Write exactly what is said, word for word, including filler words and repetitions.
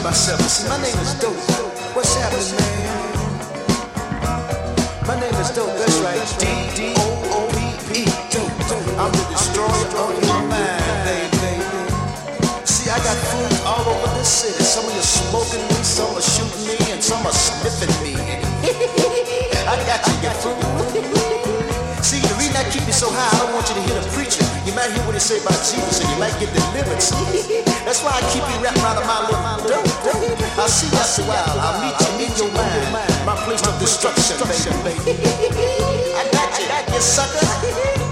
myself. See, my name is Dope. What's happening, man? My name is Dope, that's right. D D O O P E, Dope, Dope. I'm the destroyer of your mind, baby. See, I got food all over the city. Some of you smoking me, some are shooting me, and some are sniffing me. I got you, your food. See, the reason I keep you so high, I don't want you to hear the preacher. You might hear what he say about Jesus, and you might get delivered. See? That's why I keep you wrapped around my little dope, dope. I'll see you after a while. I'll meet you in your mind. My place of destruction, baby. I got you, I got you, sucker.